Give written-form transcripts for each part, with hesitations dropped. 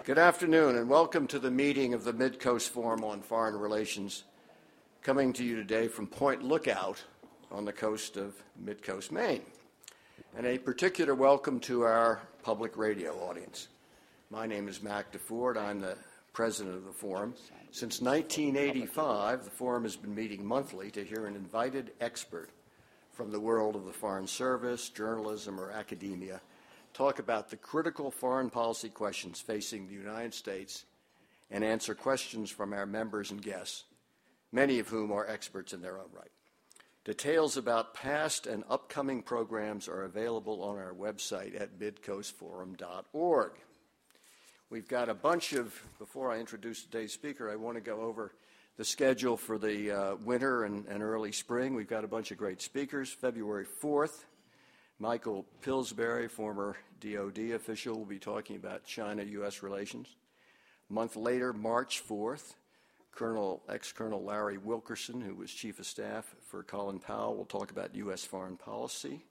Good afternoon and welcome to the meeting of the Mid-Coast Forum on Foreign Relations, coming to you today from Point Lookout on the coast of Mid-Coast, Maine. And a particular welcome to our public radio audience. My name is Mac DeFord. I'm the president of the forum. Since 1985, the forum has been meeting monthly to hear an invited expert from the world of the Foreign Service, journalism, or academia talk about the critical foreign policy questions facing the United States and answer questions from our members and guests, many of whom are experts in their own right. Details about past and upcoming programs are available on our website at midcoastforum.org. We've got a bunch of, before I introduce today's speaker, I want to go over the schedule for the winter and early spring. We've got a bunch of great speakers. February 4th, Michael Pillsbury, former DOD official, will be talking about China-U.S. relations. A month later, March 4th, ex-Colonel Larry Wilkerson, who was Chief of Staff for Colin Powell, will talk about U.S. foreign policy.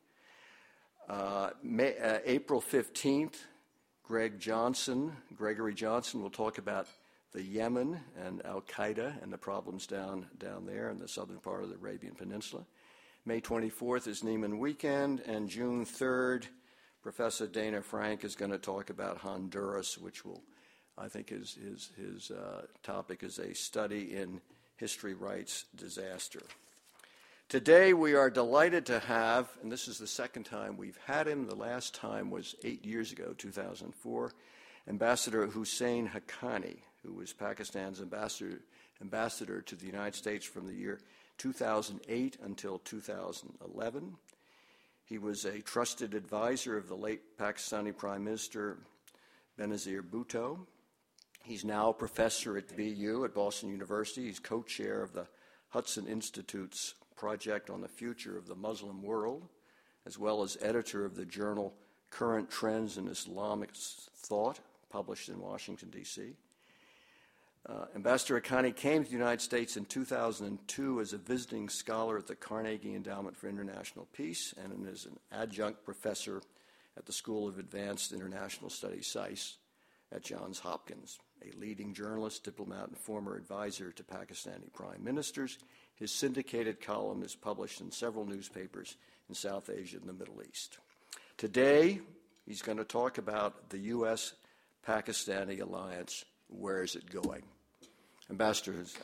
April 15th, Gregory Johnson will talk about the Yemen and Al-Qaeda and the problems down there in the southern part of the Arabian Peninsula. May 24th is Neiman Weekend, and June 3rd, Professor Dana Frank is going to talk about Honduras, which I think his topic is a study in history writes disaster. Today we are delighted to have, and this is the second time we've had him, the last time was 8 years ago, 2004, Ambassador Hussein Haqqani, who was Pakistan's ambassador to the United States from the year 2008 until 2011. He was a trusted advisor of the late Pakistani Prime Minister Benazir Bhutto. He's now a professor at BU at Boston University. He's co-chair of the Hudson Institute's project on the future of the Muslim world, as well as editor of the journal Current Trends in Islamic Thought, published in Washington, D.C. Ambassador Haqqani came to the United States in 2002 as a visiting scholar at the Carnegie Endowment for International Peace and as an adjunct professor at the School of Advanced International Studies, SAIS, at Johns Hopkins. A leading journalist, diplomat, and former advisor to Pakistani prime ministers, his syndicated column is published in several newspapers in South Asia and the Middle East. Today, he's going to talk about the U.S.-Pakistani alliance. Where is it going? Ambassador Hussein.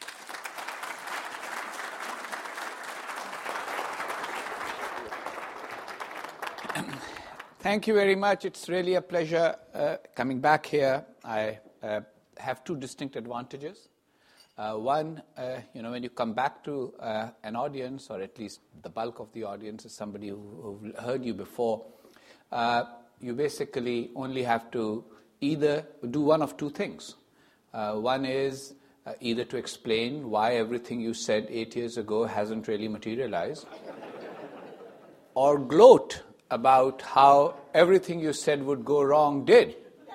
Thank you very much. It's really a pleasure coming back here. I have two distinct advantages. One, when you come back to an audience, or at least the bulk of the audience is somebody who heard you before, you basically only have to either do one of two things. One is either to explain why everything you said 8 years ago hasn't really materialized, or gloat about how everything you said would go wrong did.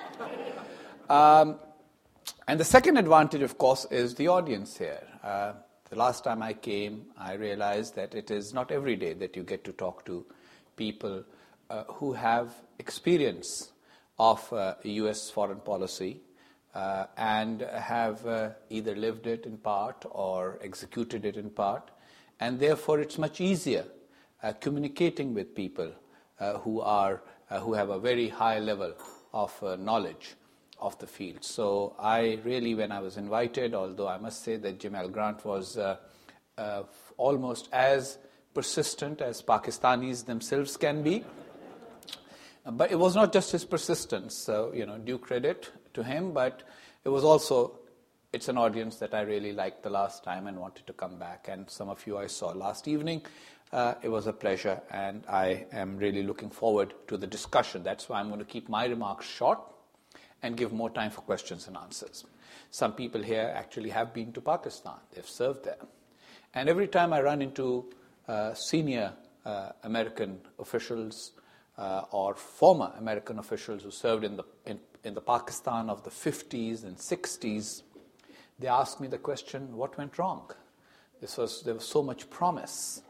And the second advantage, of course, is the audience here. The last time I came, I realized that it is not every day that you get to talk to people who have experience of U.S. foreign policy and have either lived it in part or executed it in part. And therefore, it's much easier communicating with people who have a very high level of knowledge of the field. So I really, when I was invited, although I must say that Jamal Grant was almost as persistent as Pakistanis themselves can be, but it was not just his persistence, so, due credit to him, but it was also, it's an audience that I really liked the last time and wanted to come back. And some of you I saw last evening. It was a pleasure, and I am really looking forward to the discussion. That's why I'm going to keep my remarks short and give more time for questions and answers. Some people here actually have been to Pakistan. They've served there. And every time I run into senior American officials or former American officials who served in the Pakistan of the 50s and 60s, they ask me the question, what went wrong? There was so much promise.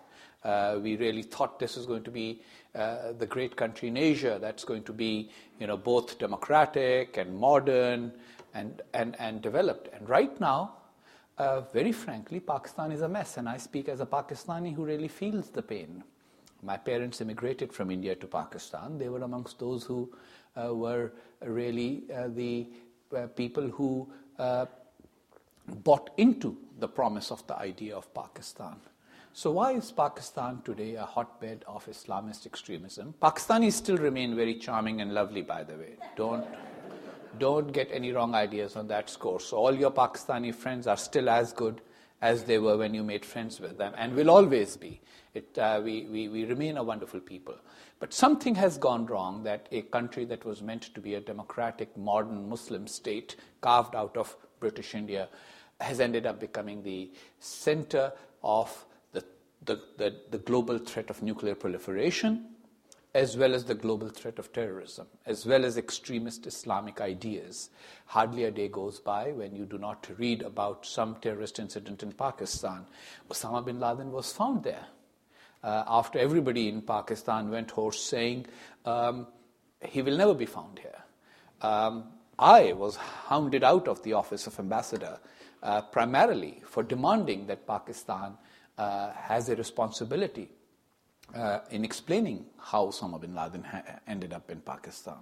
We really thought this was going to be the great country in Asia that's going to be, both democratic and modern and developed. And right now, very frankly, Pakistan is a mess. And I speak as a Pakistani who really feels the pain. My parents immigrated from India to Pakistan. They were amongst those who were really the people who bought into the promise of the idea of Pakistan. So why is Pakistan today a hotbed of Islamist extremism? Pakistanis still remain very charming and lovely, by the way. Don't get any wrong ideas on that score. So all your Pakistani friends are still as good as they were when you made friends with them, and will always be. We remain a wonderful people. But something has gone wrong, that a country that was meant to be a democratic, modern Muslim state carved out of British India has ended up becoming the center of the global threat of nuclear proliferation, as well as the global threat of terrorism, as well as extremist Islamic ideas. Hardly a day goes by when you do not read about some terrorist incident in Pakistan. Osama bin Laden was found there. After everybody in Pakistan went hoarse saying, he will never be found here. I was hounded out of the office of ambassador, primarily for demanding that Pakistan has a responsibility in explaining how Osama bin Laden ended up in Pakistan.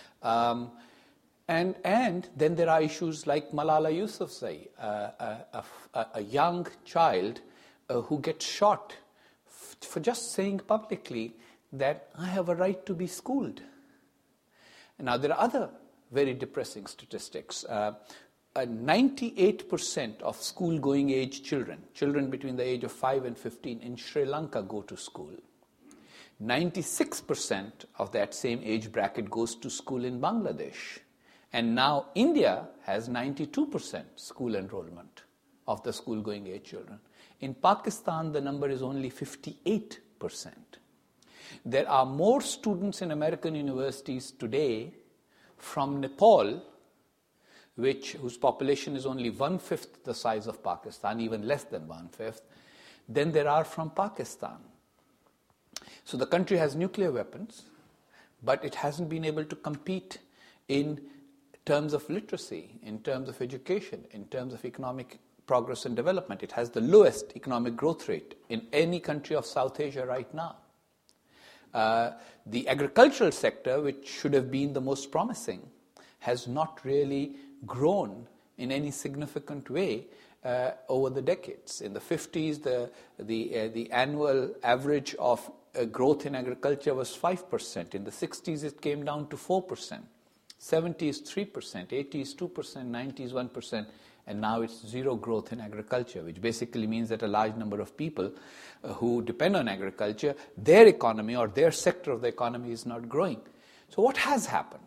And then there are issues like Malala Yousafzai, a young child who gets shot for just saying publicly that I have a right to be schooled. Now, there are other very depressing statistics. 98% of school-going age children between the age of 5 and 15 in Sri Lanka go to school. 96% of that same age bracket goes to school in Bangladesh. And now India has 92% school enrollment of the school-going age children. In Pakistan, the number is only 58%. There are more students in American universities today from Nepal, whose population is only 1/5 the size of Pakistan, even less than 1/5, than there are from Pakistan. So the country has nuclear weapons, but it hasn't been able to compete in terms of literacy, in terms of education, in terms of economic progress and development. It has the lowest economic growth rate in any country of South Asia right now. The agricultural sector, which should have been the most promising, has not really grown in any significant way over the decades. In the 50s, the annual average of growth in agriculture was 5%. In the 60s, it came down to 4%. 70s, 3%. 80s, 2%. 90s, 1%. And now it's zero growth in agriculture, which basically means that a large number of people who depend on agriculture, their economy or their sector of the economy is not growing. So what has happened?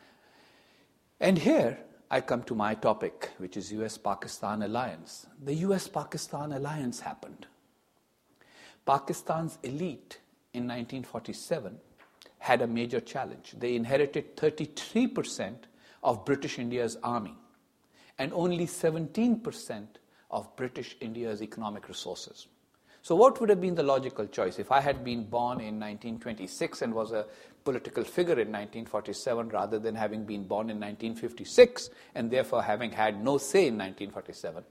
And here I come to my topic, which is US-Pakistan alliance. The US-Pakistan alliance happened. Pakistan's elite in 1947 had a major challenge. They inherited 33% of British India's army and only 17% of British India's economic resources. So what would have been the logical choice? If I had been born in 1926 and was a political figure in 1947 rather than having been born in 1956 and therefore having had no say in 1947,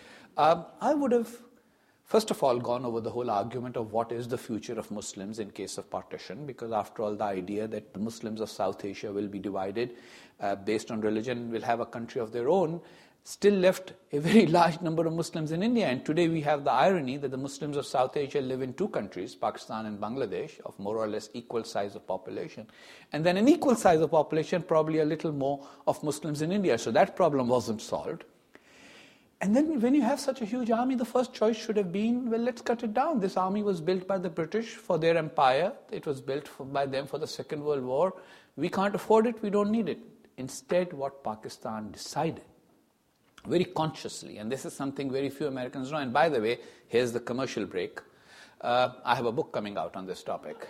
I would have, first of all, gone over the whole argument of what is the future of Muslims in case of partition, because after all, the idea that the Muslims of South Asia will be divided based on religion, will have a country of their own, still left a very large number of Muslims in India. And today we have the irony that the Muslims of South Asia live in two countries, Pakistan and Bangladesh, of more or less equal size of population. And then an equal size of population, probably a little more of Muslims in India. So that problem wasn't solved. And then when you have such a huge army, the first choice should have been, well, let's cut it down. This army was built by the British for their empire. It was built by them for the Second World War. We can't afford it. We don't need it. Instead, what Pakistan decided, very consciously, and this is something very few Americans know, and by the way, here's the commercial break. I have a book coming out on this topic.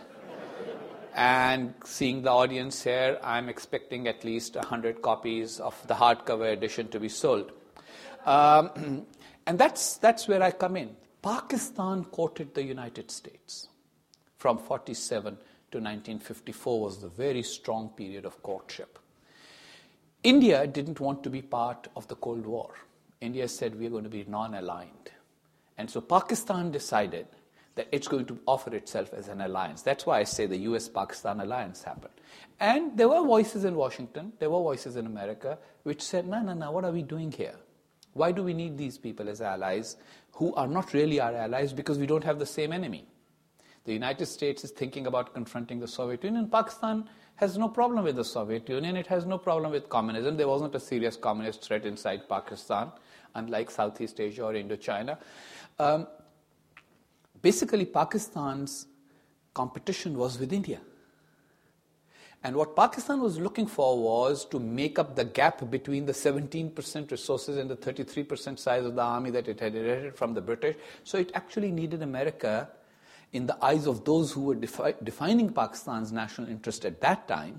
And seeing the audience here, I'm expecting at least 100 copies of the hardcover edition to be sold. And that's where I come in. Pakistan courted the United States. from 47 to 1954 was the very strong period of courtship. India didn't want to be part of the Cold War. India said we're going to be non-aligned. And so Pakistan decided that it's going to offer itself as an alliance. That's why I say the US-Pakistan alliance happened. And there were voices in Washington, there were voices in America, which said, no, what are we doing here? Why do we need these people as allies who are not really our allies because we don't have the same enemy? The United States is thinking about confronting the Soviet Union. Pakistan has no problem with the Soviet Union. It has no problem with communism. There wasn't a serious communist threat inside Pakistan, unlike Southeast Asia or Indochina. Basically, Pakistan's competition was with India. And what Pakistan was looking for was to make up the gap between the 17% resources and the 33% size of the army that it had inherited from the British. So it actually needed America, in the eyes of those who were defining Pakistan's national interest at that time,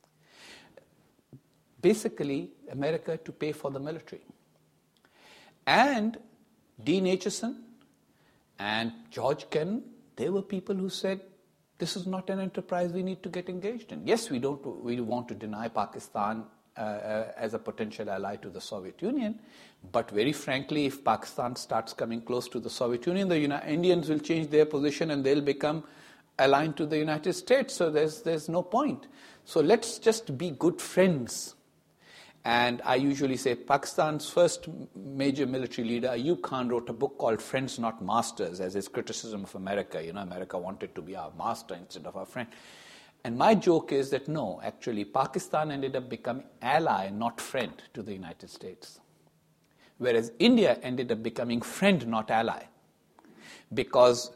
basically America to pay for the military. And Dean Acheson and George Kennan, they were people who said, this is not an enterprise we need to get engaged in. Yes, we want to deny Pakistan as a potential ally to the Soviet Union, but very frankly, if Pakistan starts coming close to the Soviet Union, the Indians will change their position and they'll become aligned to the United States, so there's no point. So let's just be good friends. And I usually say Pakistan's first major military leader, Ayub Khan, wrote a book called Friends Not Masters as his criticism of America. America wanted to be our master instead of our friend. And my joke is that no, actually, Pakistan ended up becoming ally, not friend, to the United States. Whereas India ended up becoming friend, not ally. Because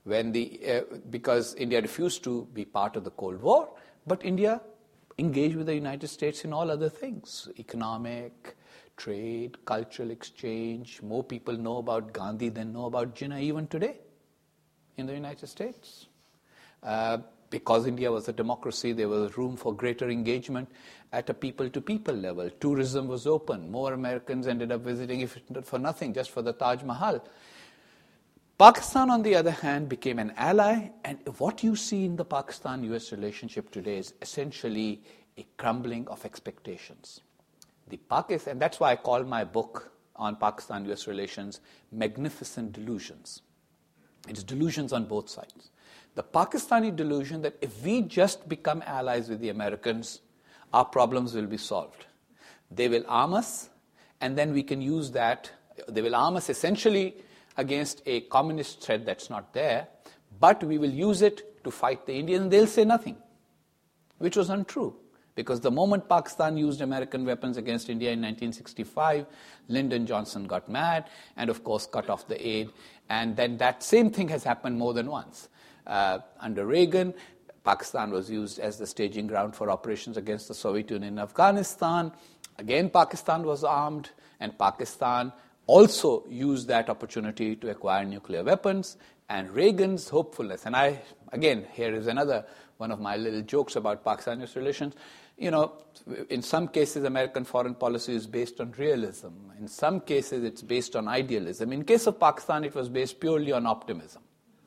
India refused to be part of the Cold War, but India engage with the United States in all other things, economic, trade, cultural exchange. More people know about Gandhi than know about Jinnah even today in the United States. Because India was a democracy, there was room for greater engagement at a people-to-people level. Tourism was open. More Americans ended up visiting, if for nothing, just for the Taj Mahal. Pakistan, on the other hand, became an ally, and what you see in the Pakistan-US relationship today is essentially a crumbling of expectations. And that's why I call my book on Pakistan-US relations Magnificent Delusions. It's delusions on both sides. The Pakistani delusion that if we just become allies with the Americans, our problems will be solved. They will arm us, and then we can use that. They will arm us essentially against a communist threat that's not there, but we will use it to fight the Indians. They'll say nothing, which was untrue. Because the moment Pakistan used American weapons against India in 1965, Lyndon Johnson got mad and, of course, cut off the aid. And then that same thing has happened more than once. Under Reagan, Pakistan was used as the staging ground for operations against the Soviet Union in Afghanistan. Again, Pakistan was armed, and Pakistan also used that opportunity to acquire nuclear weapons. And Reagan's hopefulness, and here is another one of my little jokes about Pakistan-US relations. In some cases, American foreign policy is based on realism. In some cases, it's based on idealism. In case of Pakistan, it was based purely on optimism.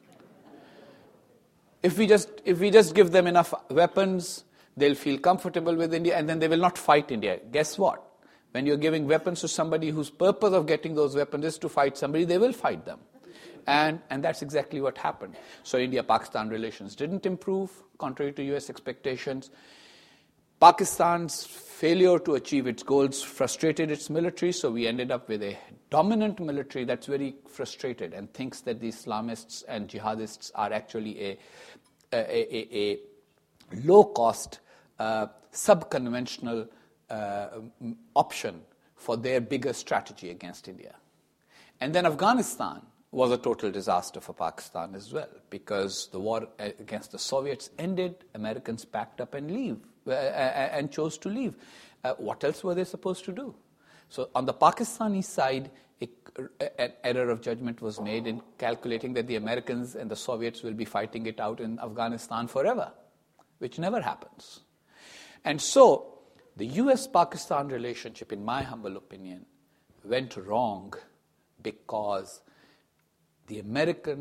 If we just give them enough weapons, they'll feel comfortable with India, and then they will not fight India. Guess what? When you're giving weapons to somebody whose purpose of getting those weapons is to fight somebody, they will fight them. And that's exactly what happened. So India-Pakistan relations didn't improve, contrary to US expectations. Pakistan's failure to achieve its goals frustrated its military, so we ended up with a dominant military that's very frustrated and thinks that the Islamists and jihadists are actually a low-cost, sub-conventional option for their bigger strategy against India. And then Afghanistan was a total disaster for Pakistan as well, because the war against the Soviets ended, Americans packed up and chose to leave. What else were they supposed to do? So on the Pakistani side, an error of judgment was made in calculating that the Americans and the Soviets will be fighting it out in Afghanistan forever, which never happens. And so the US-Pakistan relationship, in my humble opinion, went wrong because the Americans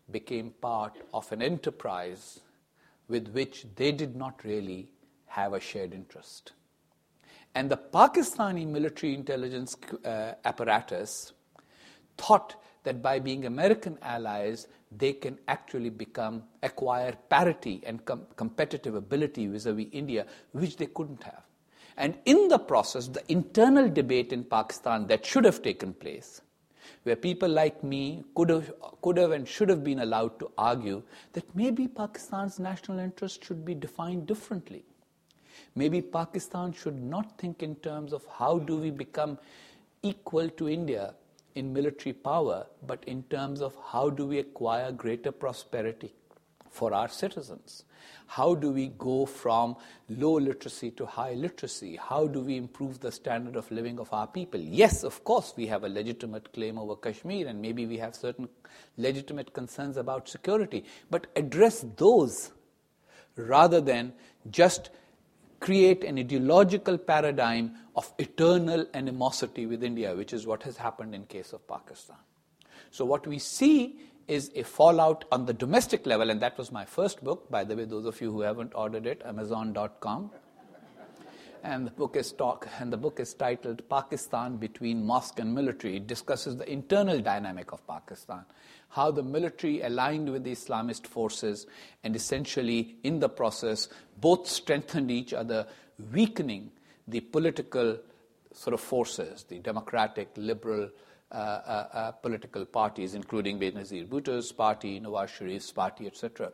became part of an enterprise with which they did not really have a shared interest. And the Pakistani military intelligence apparatus thought that by being American allies, they can actually acquire parity and competitive ability vis-a-vis India, which they couldn't have. And in the process, the internal debate in Pakistan that should have taken place, where people like me could have and should have been allowed to argue that maybe Pakistan's national interest should be defined differently. Maybe Pakistan should not think in terms of how do we become equal to India in military power, but in terms of how do we acquire greater prosperity for our citizens. How do we go from low literacy to high literacy? How do we improve the standard of living of our people? Yes, of course, we have a legitimate claim over Kashmir, and maybe we have certain legitimate concerns about security, but address those rather than just create an ideological paradigm of eternal animosity with India, which is what has happened in case of Pakistan. So what we see is a fallout on the domestic level, and that was my first book. By the way, those of you who haven't ordered it, Amazon.com. And the book is titled Pakistan Between Mosque and Military. It discusses the internal dynamic of Pakistan, how the military aligned with the Islamist forces and essentially in the process both strengthened each other, weakening the political sort of forces, the democratic, liberal political parties, including Benazir Bhutto's party, Nawaz Sharif's party, etc.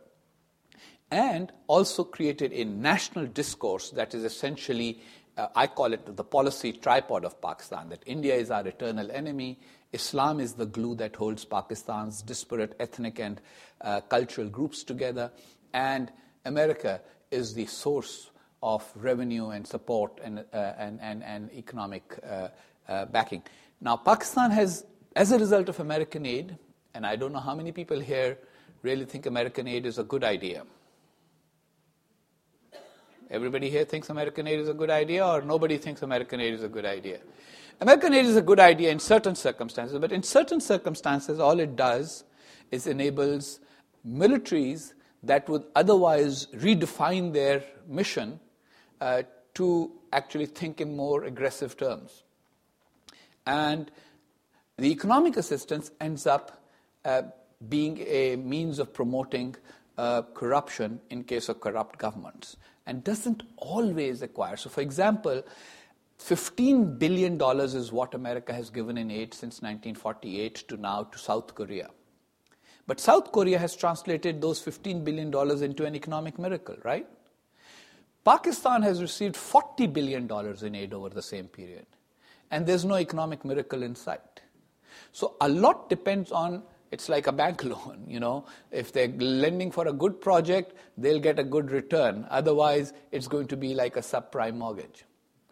And also created a national discourse that is essentially, I call it the policy tripod of Pakistan, that India is our eternal enemy, Islam is the glue that holds Pakistan's disparate ethnic and cultural groups together, and America is the source of revenue and support and economic backing. Now, Pakistan has, as a result of American aid, and I don't know how many people here really think American aid is a good idea. Everybody here thinks American aid is a good idea, or nobody thinks American aid is a good idea? American aid is a good idea in certain circumstances, but in certain circumstances, all it does is enables militaries that would otherwise redefine their mission to actually think in more aggressive terms. And the economic assistance ends up being a means of promoting corruption in case of corrupt governments, and doesn't always acquire. So, for example, $15 billion is what America has given in aid since 1948 to now to South Korea. But South Korea has translated those $15 billion into an economic miracle, right? Pakistan has received $40 billion in aid over the same period, and there's no economic miracle in sight. So a lot depends on, it's like a bank loan, you know. If they're lending for a good project, they'll get a good return. Otherwise, it's going to be like a subprime mortgage.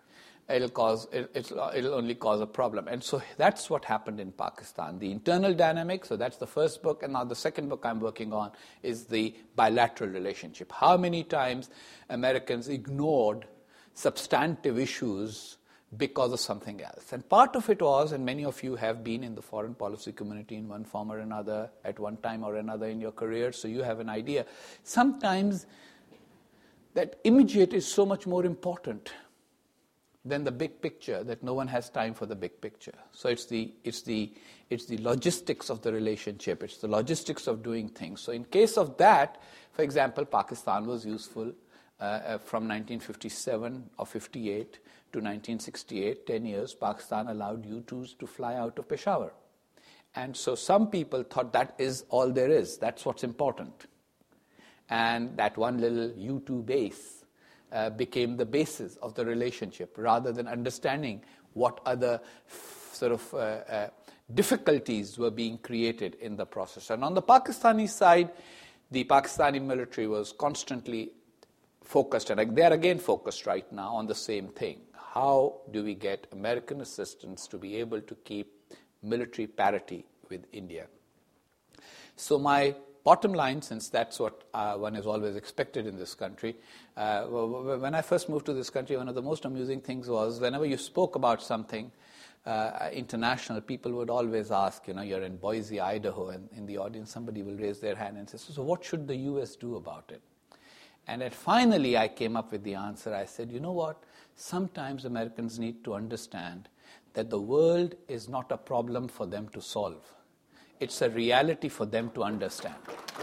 It'll only cause a problem. And so that's what happened in Pakistan. The internal dynamic, so that's the first book, and now the second book I'm working on is the bilateral relationship. How many times Americans ignored substantive issues because of something else. And part of it was, and many of you have been in the foreign policy community in one form or another, at one time or another in your career, so you have an idea. Sometimes that immediate is so much more important than the big picture, that no one has time for the big picture. So it's the logistics of the relationship, it's the logistics of doing things. So in case of that, for example, Pakistan was useful from 1957 or 58 to 1968, 10 years, Pakistan allowed U-2s to fly out of Peshawar. And so some people thought that is all there is, that's what's important. And that one little U-2 base became the basis of the relationship, rather than understanding what other difficulties were being created in the process. And on the Pakistani side, the Pakistani military was constantly focused, and they're again focused right now on the same thing. How do we get American assistance to be able to keep military parity with India? So my bottom line, since that's what one is always expected in this country, when I first moved to this country, one of the most amusing things was whenever you spoke about something, international, people would always ask, you're in Boise, Idaho, and in the audience somebody will raise their hand and say, so what should the U.S. do about it? And finally I came up with the answer. I said, you know what? Sometimes Americans need to understand that the world is not a problem for them to solve. It's a reality for them to understand.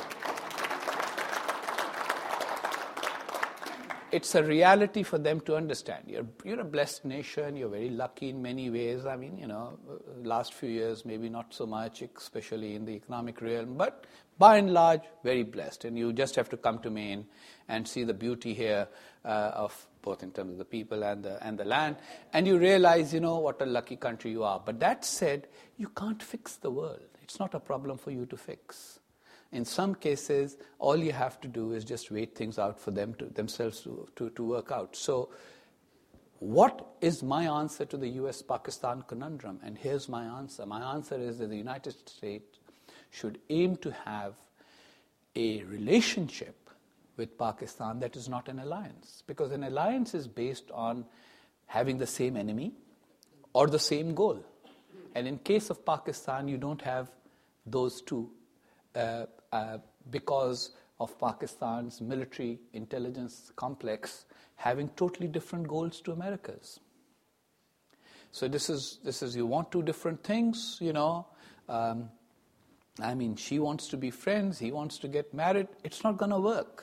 It's a reality for them to understand. You're a blessed nation. You're very lucky in many ways. I mean, last few years, maybe not so much, especially in the economic realm, but by and large, very blessed. And you just have to come to Maine and see the beauty here of both in terms of the people and the land. And you realize, what a lucky country you are. But that said, you can't fix the world. It's not a problem for you to fix. In some cases, all you have to do is just wait things out for themselves to work out. So what is my answer to the US-Pakistan conundrum? And here's my answer. My answer is that the United States should aim to have a relationship with Pakistan that is not an alliance. Because an alliance is based on having the same enemy or the same goal. And in case of Pakistan, you don't have those two. Because of Pakistan's military intelligence complex having totally different goals to America's. So this is you want two different things, she wants to be friends, he wants to get married. It's not going to work,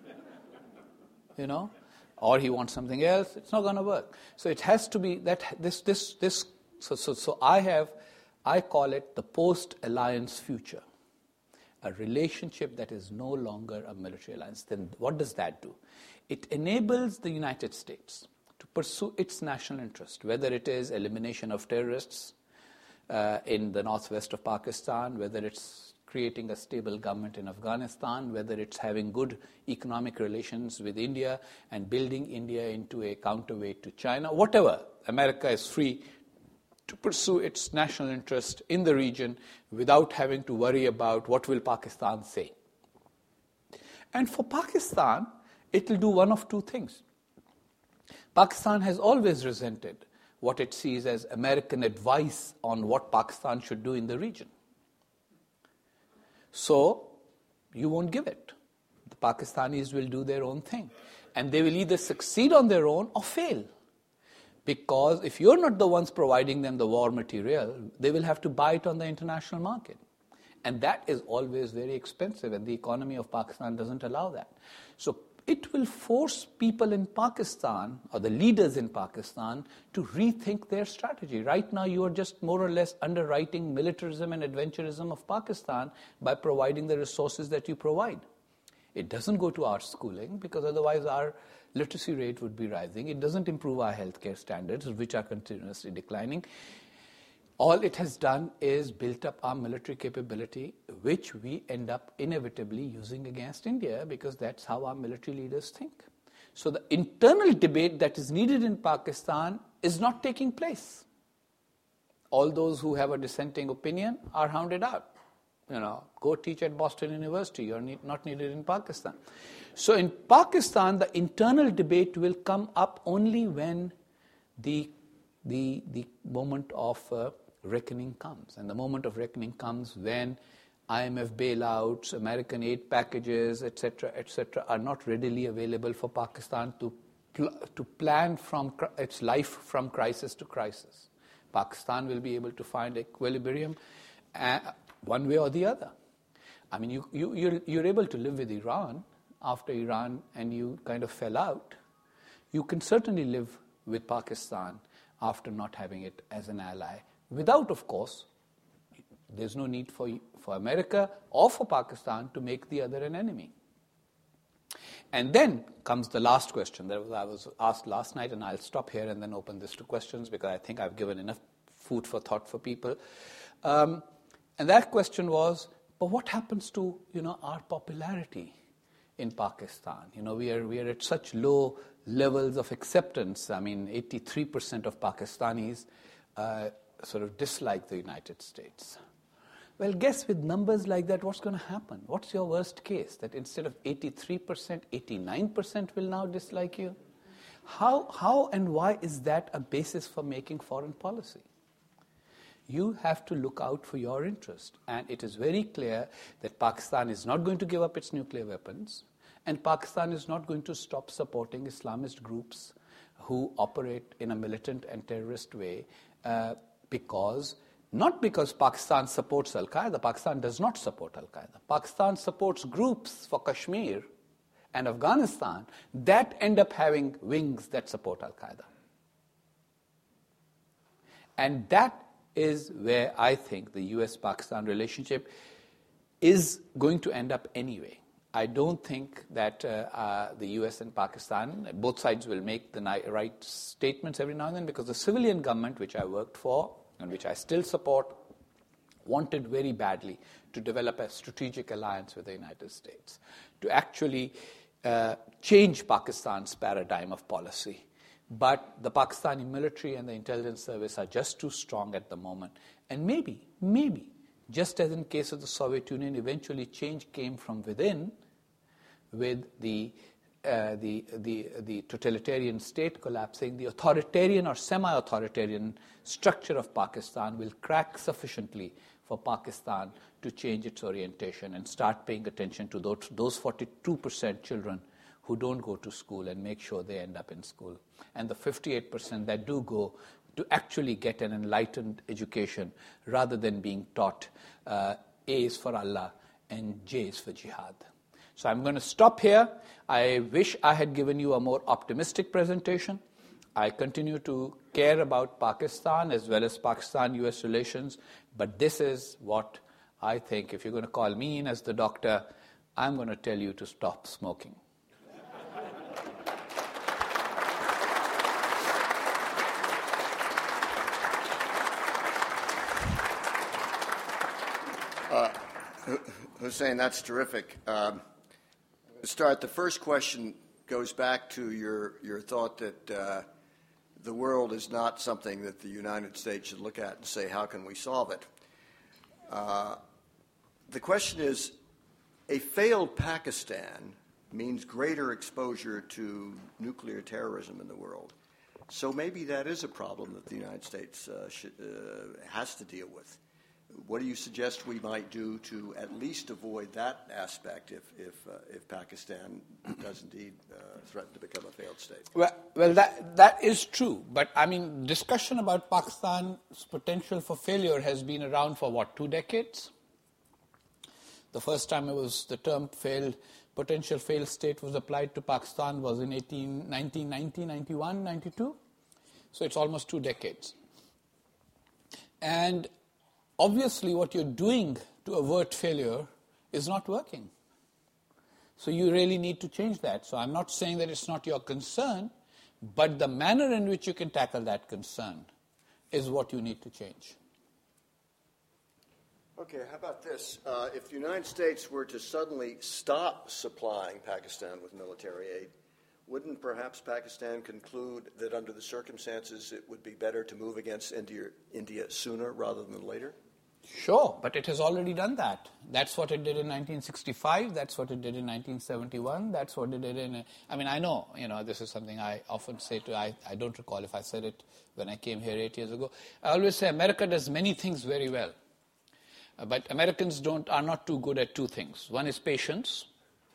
Or he wants something else. It's not going to work. So it has to be that this. So I call it the post-alliance future. A relationship that is no longer a military alliance. Then what does that do? It enables the United States to pursue its national interest, whether it is elimination of terrorists in the northwest of Pakistan, whether it's creating a stable government in Afghanistan, whether it's having good economic relations with India and building India into a counterweight to China, whatever. America is free to pursue its national interest in the region without having to worry about what will Pakistan say. And for Pakistan, it will do one of two things. Pakistan has always resented what it sees as American advice on what Pakistan should do in the region. So, you won't give it. The Pakistanis will do their own thing. And they will either succeed on their own or fail. Because if you're not the ones providing them the war material, they will have to buy it on the international market. And that is always very expensive, and the economy of Pakistan doesn't allow that. So it will force people in Pakistan, or the leaders in Pakistan, to rethink their strategy. Right now, you are just more or less underwriting militarism and adventurism of Pakistan by providing the resources that you provide. It doesn't go to our schooling, because otherwise our literacy rate would be rising. It doesn't improve our healthcare standards, which are continuously declining. All it has done is built up our military capability, which we end up inevitably using against India, because that's how our military leaders think. So the internal debate that is needed in Pakistan is not taking place. All those who have a dissenting opinion are hounded out. Go teach at Boston University. You're not needed in Pakistan. So in Pakistan, the internal debate will come up only when the moment of reckoning comes. And the moment of reckoning comes when IMF bailouts, American aid packages, etc., are not readily available for Pakistan to plan from its life from crisis to crisis. Pakistan will be able to find equilibrium one way or the other. I mean, you're able to live with Iran after Iran and you kind of fell out. You can certainly live with Pakistan after not having it as an ally. Without, of course, there's no need for America or for Pakistan to make the other an enemy. And then comes the last question that I was asked last night, and I'll stop here and then open this to questions because I think I've given enough food for thought for people. And that question was, but what happens to our popularity in Pakistan? We are at such low levels of acceptance. I mean, 83% of Pakistanis sort of dislike the United States. Well, guess with numbers like that, what's going to happen? What's your worst case? That instead of 83%, 89% will now dislike you? How and why is that a basis for making foreign policy? you have to look out for your interest. And it is very clear that Pakistan is not going to give up its nuclear weapons, and Pakistan is not going to stop supporting Islamist groups who operate in a militant and terrorist way not because Pakistan supports Al-Qaeda. Pakistan does not support Al-Qaeda. Pakistan supports groups for Kashmir and Afghanistan that end up having wings that support Al-Qaeda. And that is where I think the US-Pakistan relationship is going to end up anyway. I don't think that the US and Pakistan, both sides will make the right statements every now and then, because the civilian government, which I worked for and which I still support, wanted very badly to develop a strategic alliance with the United States, to actually change Pakistan's paradigm of policy. But the Pakistani military and the intelligence service are just too strong at the moment. And maybe, just as in case of the Soviet Union, eventually change came from within with the totalitarian state collapsing, the authoritarian or semi-authoritarian structure of Pakistan will crack sufficiently for Pakistan to change its orientation and start paying attention to those 42% children who don't go to school and make sure they end up in school. And the 58% that do go to actually get an enlightened education rather than being taught A is for Allah and J is for jihad. So I'm going to stop here. I wish I had given you a more optimistic presentation. I continue to care about Pakistan as well as Pakistan-US relations, but this is what I think. If you're going to call me in as the doctor, I'm going to tell you to stop smoking. Hussein, that's terrific. To start, the first question goes back to your thought that the world is not something that the United States should look at and say, how can we solve it? The question is, a failed Pakistan means greater exposure to nuclear terrorism in the world. So maybe that is a problem that the United States has to deal with. What do you suggest we might do to at least avoid that aspect if Pakistan does indeed threaten to become a failed state? Well, that is true. But, I mean, discussion about Pakistan's potential for failure has been around for, 2 decades? The first time the term potential failed state was applied to Pakistan was in 1990, 91, 92. So it's almost 2 decades. And obviously, what you're doing to avert failure is not working. So you really need to change that. So I'm not saying that it's not your concern, but the manner in which you can tackle that concern is what you need to change. Okay, how about this? If the United States were to suddenly stop supplying Pakistan with military aid, wouldn't perhaps Pakistan conclude that under the circumstances it would be better to move against India sooner rather than later? Sure, but it has already done that. That's what it did in 1965. That's what it did in 1971. That's what it did I know, this is something I often say I don't recall if I said it when I came here 8 years ago. I always say America does many things very well. But Americans are not too good at 2 things. One is patience.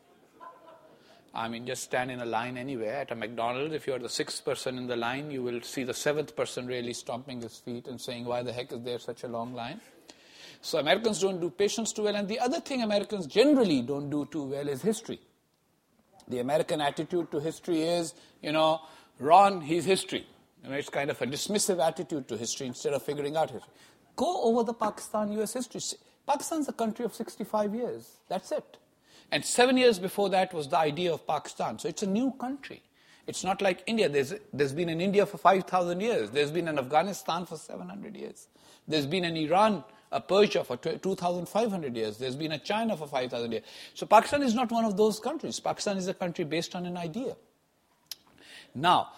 Just stand in a line anywhere at a McDonald's. If you're the 6th person in the line, you will see the 7th person really stomping his feet and saying, why the heck is there such a long line? So Americans don't do patience too well. And the other thing Americans generally don't do too well is history. The American attitude to history is, Ron, he's history. It's kind of a dismissive attitude to history instead of figuring out history. Go over the Pakistan-US history. Pakistan's a country of 65 years. That's it. And 7 years before that was the idea of Pakistan. So it's a new country. It's not like India. There's been an India for 5,000 years. There's been an Afghanistan for 700 years. There's been an Iran, a Persia for 2,500 years. There's been a China for 5,000 years. So Pakistan is not one of those countries. Pakistan is a country based on an idea. Now,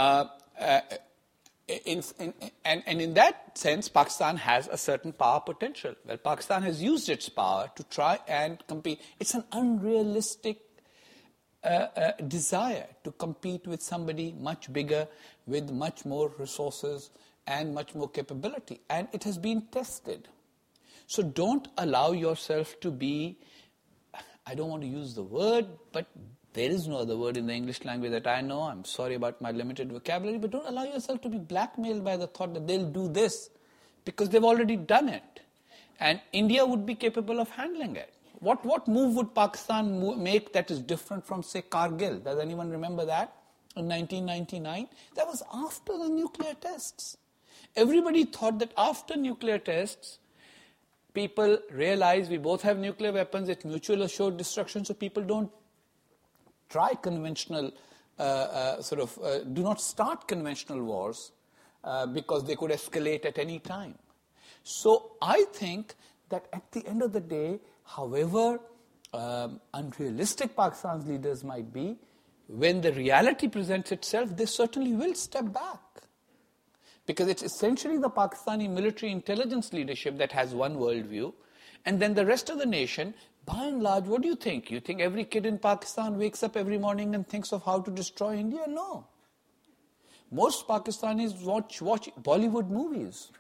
in that sense, Pakistan has a certain power potential. Well, Pakistan has used its power to try and compete. It's an unrealistic desire to compete with somebody much bigger, with much more resources and much more capability. And it has been tested. So don't allow yourself to be, I don't want to use the word, but there is no other word in the English language that I know. I'm sorry about my limited vocabulary, but don't allow yourself to be blackmailed by the thought that they'll do this, because they've already done it. And India would be capable of handling it. What move would Pakistan make that is different from, say, Kargil? Does anyone remember that? In 1999? That was after the nuclear tests. Everybody thought that after nuclear tests, people realize we both have nuclear weapons, it's mutual assured destruction, so people don't try conventional, do not start conventional wars because they could escalate at any time. So I think that at the end of the day, however unrealistic Pakistan's leaders might be, when the reality presents itself, they certainly will step back. Because it's essentially the Pakistani military intelligence leadership that has one worldview, and then the rest of the nation, by and large, what do you think? You think every kid in Pakistan wakes up every morning and thinks of how to destroy India? No. Most Pakistanis watch Bollywood movies.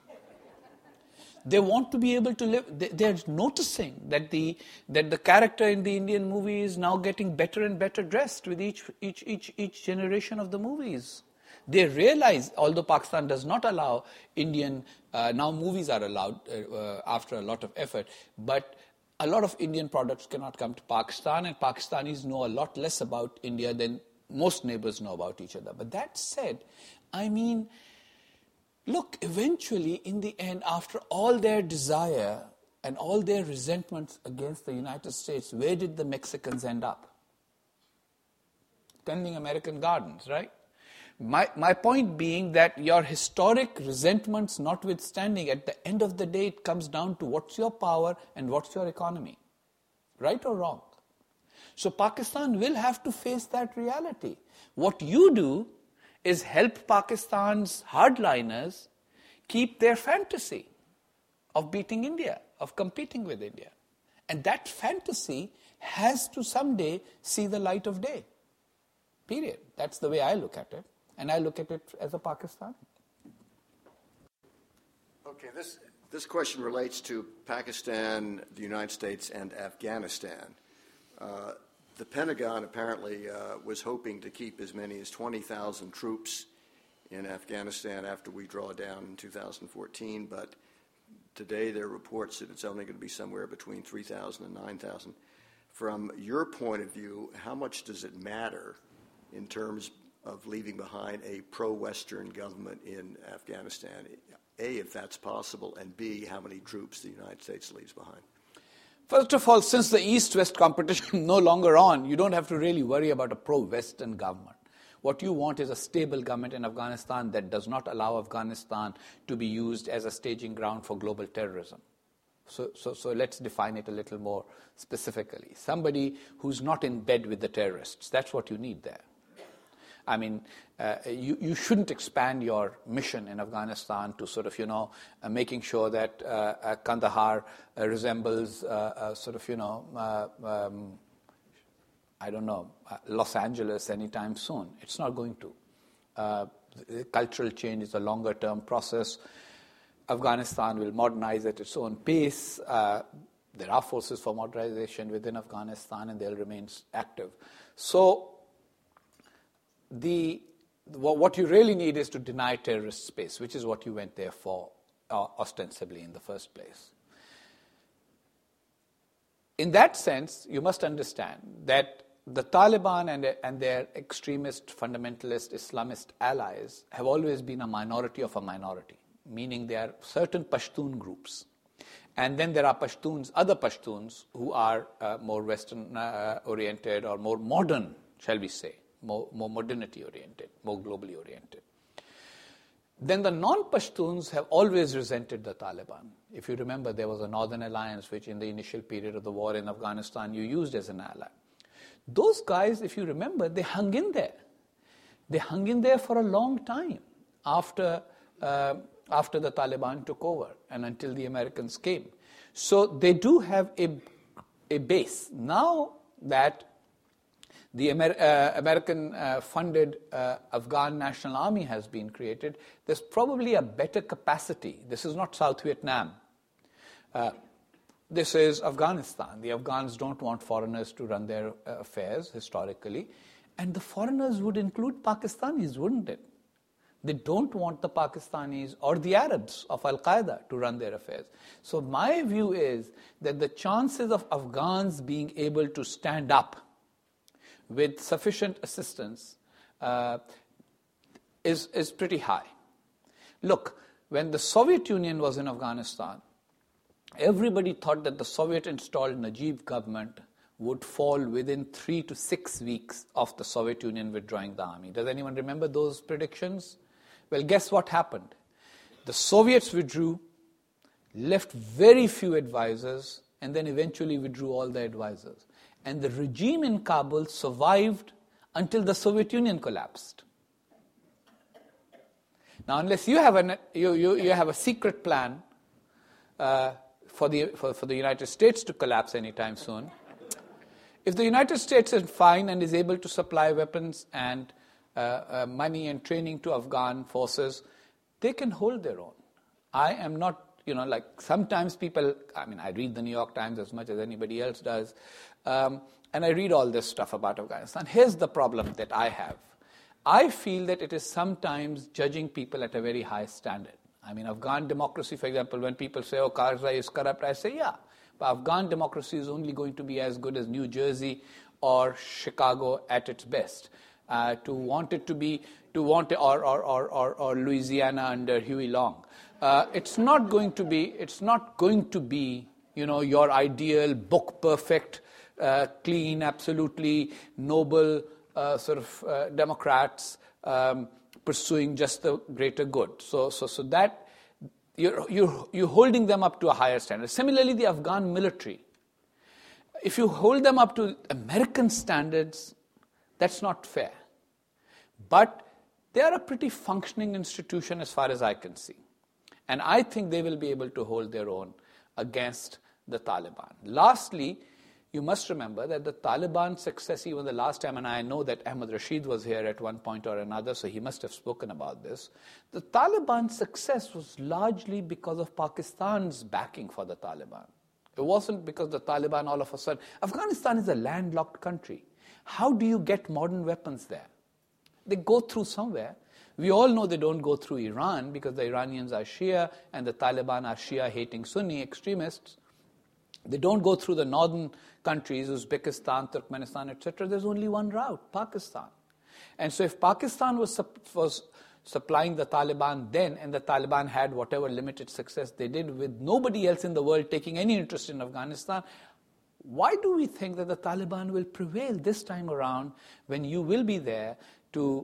They want to be able to live. They're noticing that the character in the Indian movie is now getting better and better dressed with each generation of the movies. They realize, although Pakistan does not allow Indian, now movies are allowed after a lot of effort, but a lot of Indian products cannot come to Pakistan, and Pakistanis know a lot less about India than most neighbors know about each other. But that said, I mean, look, eventually, in the end, after all their desire and all their resentments against the United States, where did the Mexicans end up? Tending American gardens, right? My point being that your historic resentments notwithstanding, at the end of the day, it comes down to what's your power and what's your economy. Right or wrong? So Pakistan will have to face that reality. What you do is help Pakistan's hardliners keep their fantasy of beating India, of competing with India. And that fantasy has to someday see the light of day. Period. That's the way I look at it. And I look at it as a Pakistani. Okay, this question relates to Pakistan, the United States, and Afghanistan. The Pentagon apparently was hoping to keep as many as 20,000 troops in Afghanistan after we draw down in 2014, but today there are reports that it's only going to be somewhere between 3,000 and 9,000. From your point of view, how much does it matter in terms of leaving behind a pro-Western government in Afghanistan? A, if that's possible, and B, how many troops the United States leaves behind? First of all, since the East-West competition is no longer on, you don't have to really worry about a pro-Western government. What you want is a stable government in Afghanistan that does not allow Afghanistan to be used as a staging ground for global terrorism. So let's define it a little more specifically. Somebody who's not in bed with the terrorists, that's what you need there. I mean, you shouldn't expand your mission in Afghanistan to sort of, making sure that Kandahar resembles Los Angeles anytime soon. It's not going to. Cultural change is a longer-term process. Afghanistan will modernize at its own pace. There are forces for modernization within Afghanistan, and they'll remain active. So what you really need is to deny terrorist space, which is what you went there for, ostensibly in the first place. In that sense, you must understand that the Taliban and their extremist, fundamentalist, Islamist allies have always been a minority of a minority, meaning there are certain Pashtun groups. And then there are other Pashtuns who are more Western-oriented or more modern, shall we say, more modernity-oriented, more globally oriented. Then the non-Pashtuns have always resented the Taliban. If you remember, there was a Northern Alliance, which in the initial period of the war in Afghanistan, you used as an ally. Those guys, if you remember, they hung in there. They hung in there for a long time after the Taliban took over and until the Americans came. So they do have a base. Now that The American-funded Afghan National Army has been created. There's probably a better capacity. This is not South Vietnam. This is Afghanistan. The Afghans don't want foreigners to run their affairs historically. And the foreigners would include Pakistanis, wouldn't it? They don't want the Pakistanis or the Arabs of Al-Qaeda to run their affairs. So my view is that the chances of Afghans being able to stand up with sufficient assistance is pretty high. Look, when the Soviet Union was in Afghanistan, everybody thought that the Soviet-installed Najib government would fall within 3 to 6 weeks of the Soviet Union withdrawing the army. Does anyone remember those predictions? Well, guess what happened? The Soviets withdrew, left very few advisors, and then eventually withdrew all the advisors. And the regime in Kabul survived until the Soviet Union collapsed. Now, unless you have a secret plan for the United States to collapse anytime soon, if the United States is fine and is able to supply weapons and money and training to Afghan forces, they can hold their own. I am not, like sometimes people, I read the New York Times as much as anybody else does, and I read all this stuff about Afghanistan. Here's the problem that I have. I feel that it is sometimes judging people at a very high standard. Afghan democracy, for example, when people say, Karzai is corrupt, I say, yeah, but Afghan democracy is only going to be as good as New Jersey or Chicago at its best. To want it to be, or Louisiana under Huey Long. It's not going to be, your ideal, book perfect, clean, absolutely noble Democrats pursuing just the greater good. So that you're holding them up to a higher standard. Similarly, the Afghan military. If you hold them up to American standards, that's not fair. But they are a pretty functioning institution as far as I can see. And I think they will be able to hold their own against the Taliban. Lastly, you must remember that the Taliban success, even the last time, and I know that Ahmed Rashid was here at one point or another, so he must have spoken about this. The Taliban success was largely because of Pakistan's backing for the Taliban. It wasn't because the Taliban all of a sudden... Afghanistan is a landlocked country. How do you get modern weapons there? They go through somewhere. We all know they don't go through Iran because the Iranians are Shia and the Taliban are Shia-hating Sunni extremists. They don't go through the northern countries, Uzbekistan, Turkmenistan, etc. There's only one route, Pakistan. And so if Pakistan was supplying the Taliban then, and the Taliban had whatever limited success they did with nobody else in the world taking any interest in Afghanistan, why do we think that the Taliban will prevail this time around when you will be there to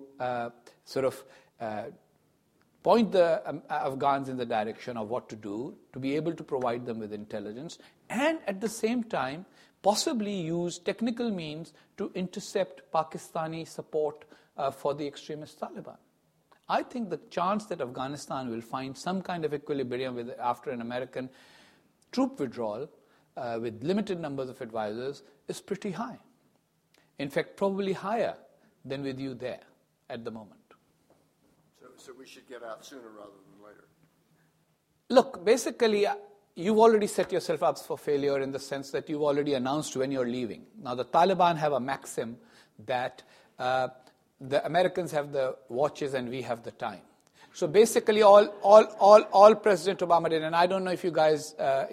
point the Afghans in the direction of what to do, to be able to provide them with intelligence, and at the same time, possibly use technical means to intercept Pakistani support for the extremist Taliban. I think the chance that Afghanistan will find some kind of equilibrium after an American troop withdrawal with limited numbers of advisors is pretty high. In fact, probably higher than with you there at the moment. So we should get out sooner rather than later. Look, basically, you've already set yourself up for failure in the sense that you've already announced when you're leaving. Now, the Taliban have a maxim that the Americans have the watches and we have the time. So basically, all President Obama did, and I don't know if you guys,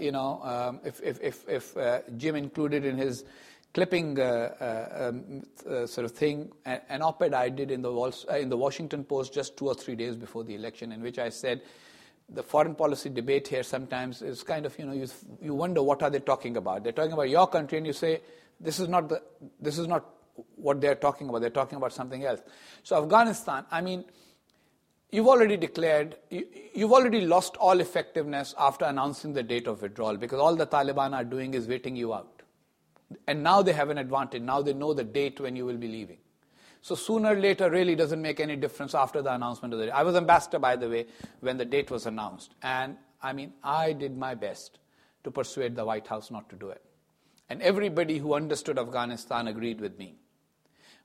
if Jim included in his clipping sort of thing, an op-ed I did in the Washington Post just 2 or 3 days before the election, in which I said the foreign policy debate here sometimes is kind of, you wonder what are they talking about. They're talking about your country, and you say this is not what they're talking about. They're talking about something else. So Afghanistan, you've already declared, you've already lost all effectiveness after announcing the date of withdrawal, because all the Taliban are doing is waiting you out. And now they have an advantage. Now they know the date when you will be leaving. So sooner or later really doesn't make any difference after the announcement of the date. I was ambassador, by the way, when the date was announced. And I did my best to persuade the White House not to do it. And everybody who understood Afghanistan agreed with me.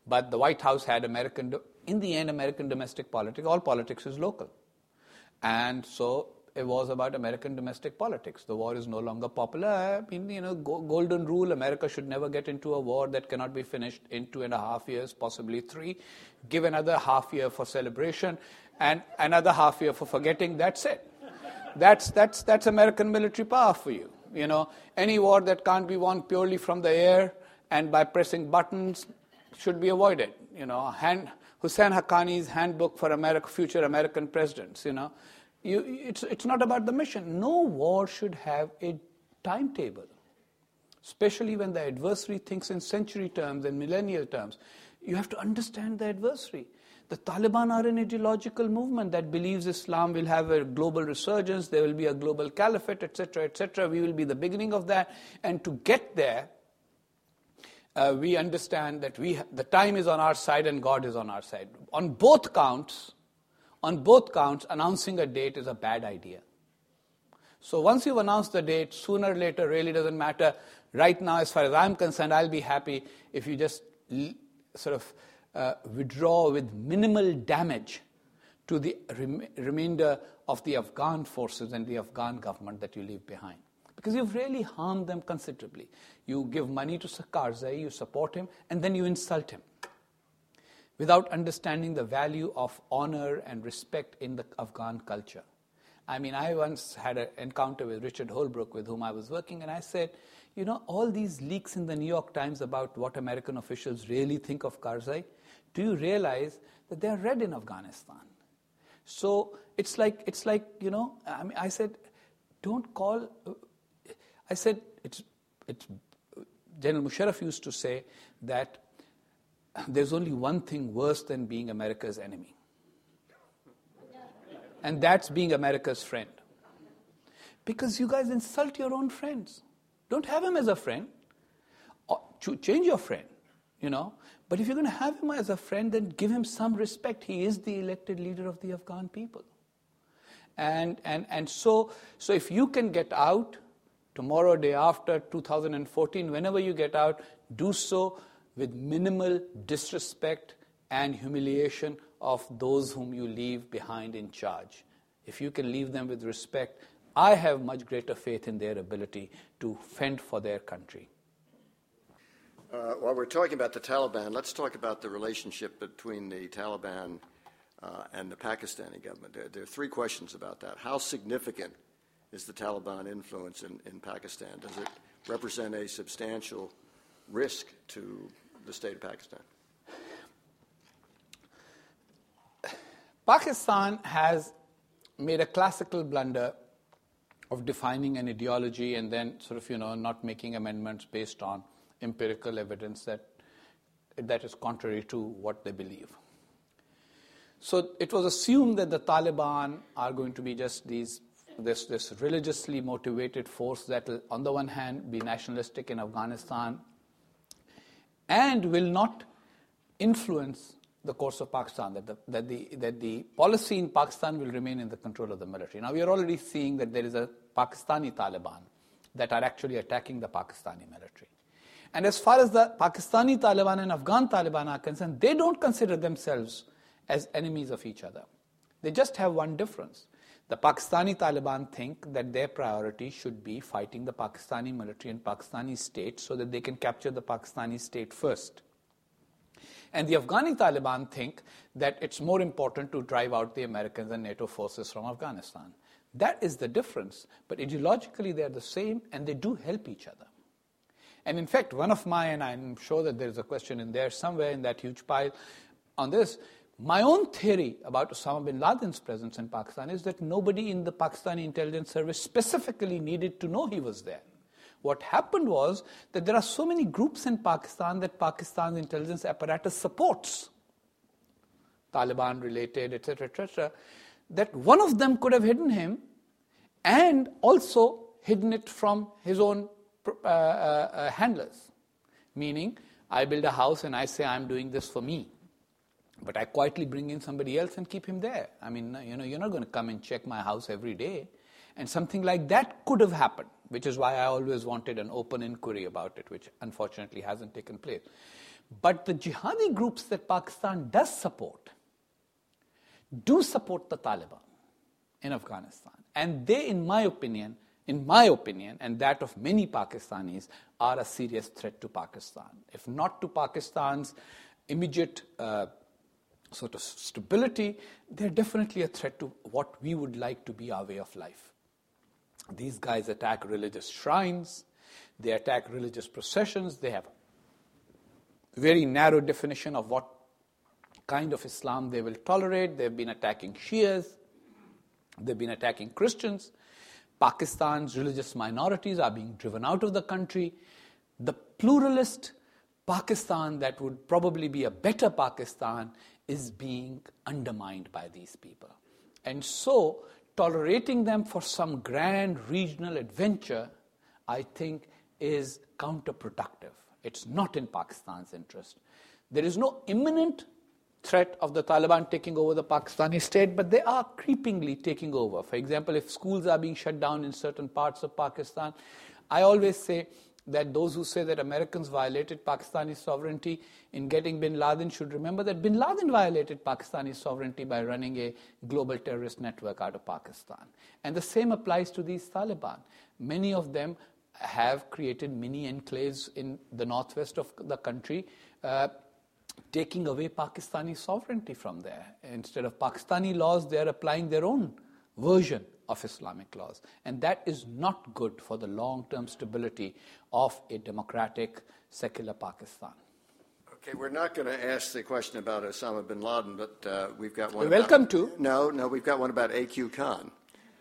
But the White House had in the end, American domestic politics. All politics is local. And so it was about American domestic politics. The war is no longer popular. I mean, golden rule, America should never get into a war that cannot be finished in 2.5 years, possibly 3. Give another half year for celebration and another half year for forgetting. That's it. That's American military power for you. Any war that can't be won purely from the air and by pressing buttons should be avoided. Hussein Haqqani's handbook for future American presidents. It's not about the mission. No war should have a timetable, especially when the adversary thinks in century terms and millennial terms. You have to understand the adversary. The Taliban are an ideological movement that believes Islam will have a global resurgence, there will be a global caliphate, etc., etc. We will be the beginning of that. And to get there, we understand that the time is on our side and God is on our side. On both counts, announcing a date is a bad idea. So once you've announced the date, sooner or later really doesn't matter. Right now, as far as I'm concerned, I'll be happy if you just withdraw with minimal damage to the remainder of the Afghan forces and the Afghan government that you leave behind. Because you've really harmed them considerably. You give money to Karzai, you support him, and then you insult him without understanding the value of honor and respect in the Afghan culture. I mean, I once had an encounter with Richard Holbrooke, with whom I was working, and I said, all these leaks in the New York Times about what American officials really think of Karzai, do you realize that they are read in Afghanistan? So it's like I said, don't call... I said, it's General Musharraf used to say that there's only one thing worse than being America's enemy. And that's being America's friend. Because you guys insult your own friends. Don't have him as a friend. Change your friend, But if you're going to have him as a friend, then give him some respect. He is the elected leader of the Afghan people. And so if you can get out tomorrow, day after, 2014, whenever you get out, do so with minimal disrespect and humiliation of those whom you leave behind in charge. If you can leave them with respect, I have much greater faith in their ability to fend for their country. While we're talking about the Taliban, let's talk about the relationship between the Taliban and the Pakistani government. There are 3 questions about that. How significant is the Taliban influence in Pakistan? Does it represent a substantial risk to the state of Pakistan? Pakistan has made a classical blunder of defining an ideology and then not making amendments based on empirical evidence that is contrary to what they believe. So it was assumed that the Taliban are going to be just this religiously motivated force that will, on the one hand, be nationalistic in Afghanistan and will not influence the course of Pakistan, that the policy in Pakistan will remain in the control of the military. Now, we are already seeing that there is a Pakistani Taliban that are actually attacking the Pakistani military. And as far as the Pakistani Taliban and Afghan Taliban are concerned, they don't consider themselves as enemies of each other. They just have one difference. The Pakistani Taliban think that their priority should be fighting the Pakistani military and Pakistani state so that they can capture the Pakistani state first. And the Afghani Taliban think that it's more important to drive out the Americans and NATO forces from Afghanistan. That is the difference. But ideologically, they are the same, and they do help each other. And in fact, one of my, and I'm sure that there's a question in there somewhere in that huge pile on this, my own theory about Osama bin Laden's presence in Pakistan is that nobody in the Pakistani intelligence service specifically needed to know he was there. What happened was that there are so many groups in Pakistan that Pakistan's intelligence apparatus supports, Taliban related, etc., that one of them could have hidden him and also hidden it from his own handlers. Meaning, I build a house and I say I'm doing this for me. But I quietly bring in somebody else and keep him there. I mean, you're not going to come and check my house every day. And something like that could have happened, which is why I always wanted an open inquiry about it, which unfortunately hasn't taken place. But the jihadi groups that Pakistan does support do support the Taliban in Afghanistan. And they, in my opinion, and that of many Pakistanis, are a serious threat to Pakistan. If not to Pakistan's immediate sort of stability, they're definitely a threat to what we would like to be our way of life. These guys attack religious shrines, they attack religious processions, they have a very narrow definition of what kind of Islam they will tolerate. They've been attacking Shias, they've been attacking Christians. Pakistan's religious minorities are being driven out of the country. The pluralist Pakistan that would probably be a better Pakistan is being undermined by these people. And so, tolerating them for some grand regional adventure, I think, is counterproductive. It's not in Pakistan's interest. There is no imminent threat of the Taliban taking over the Pakistani state, but they are creepingly taking over. For example, if schools are being shut down in certain parts of Pakistan, I always say that those who say that Americans violated Pakistani sovereignty in getting bin Laden should remember that bin Laden violated Pakistani sovereignty by running a global terrorist network out of Pakistan. And the same applies to these Taliban. Many of them have created mini enclaves in the northwest of the country, taking away Pakistani sovereignty from there. Instead of Pakistani laws, they are applying their own version of Islamic laws. And that is not good for the long-term stability of a democratic, secular Pakistan. Okay, we're not going to ask the question about Osama bin Laden, but we've got one. You're welcome to. No, we've got one about A.Q. Khan,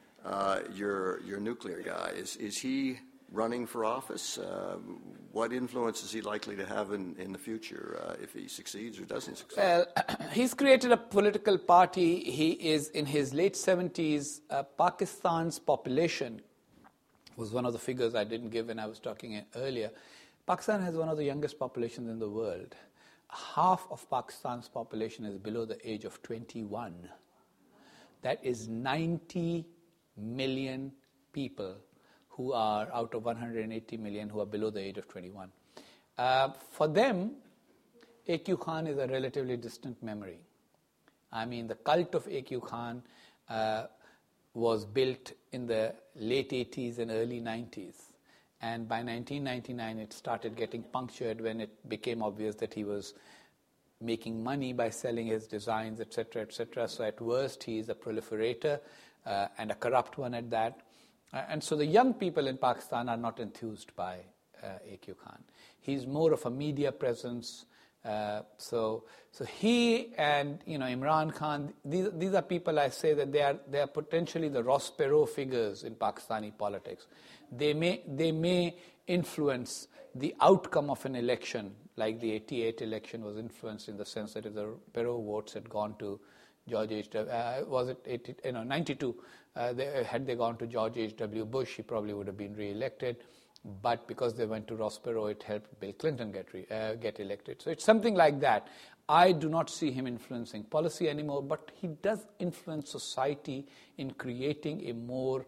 your nuclear guy. Is he running for office? What influence is he likely to have in the future if he succeeds or doesn't succeed? Well, he's created a political party. He is in his late 70s. Pakistan's population was one of the figures I didn't give when I was talking earlier. Pakistan has one of the youngest populations in the world. Half of Pakistan's population is below the age of 21. That is 90 million people who are out of 180 million who are below the age of 21. For them, A.Q. Khan is a relatively distant memory. I mean, the cult of A.Q. Khan was built in the late 80s and early 90s. And by 1999, it started getting punctured when it became obvious that he was making money by selling his designs, etc., etc. So at worst, he is a proliferator and a corrupt one at that. And so the young people in Pakistan are not enthused by A.Q. Khan. He's more of a media presence. So he and Imran Khan, these are people I say that they are potentially the Ross Perot figures in Pakistani politics. They may influence the outcome of an election, like the 88 election was influenced in the sense that if the Perot votes had gone to George H.W. 92. Had they gone to George H.W. Bush, he probably would have been re-elected. But because they went to Ross Perot, it helped Bill Clinton get elected. So it's something like that. I do not see him influencing policy anymore, but he does influence society in creating a more